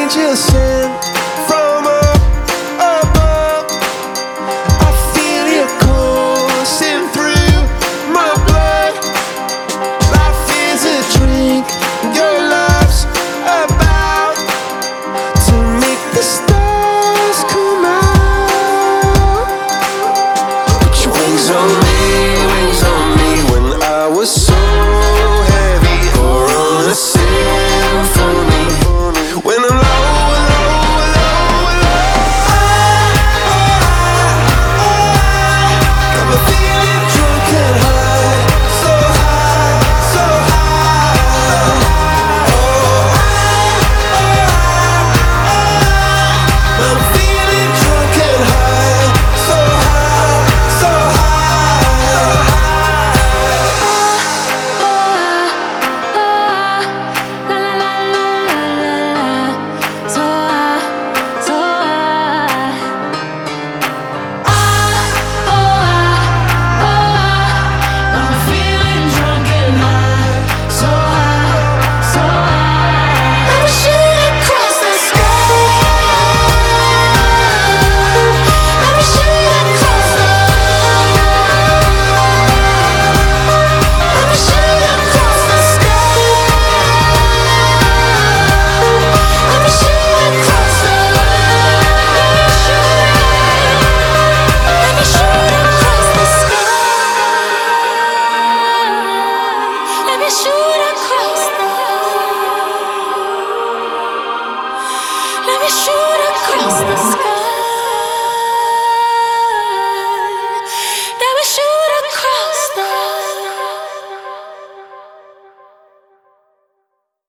angel sent from up above. I feel you coursing through my blood. Life is a drink, your love's about to make the stars come out. Put your wings on me when I was so heavy, or on a symphony. When I'm low, got me feeling drunk and high, so high, so high. I'm feeling drunk and high, so high, so high. Let me shoot across the sky.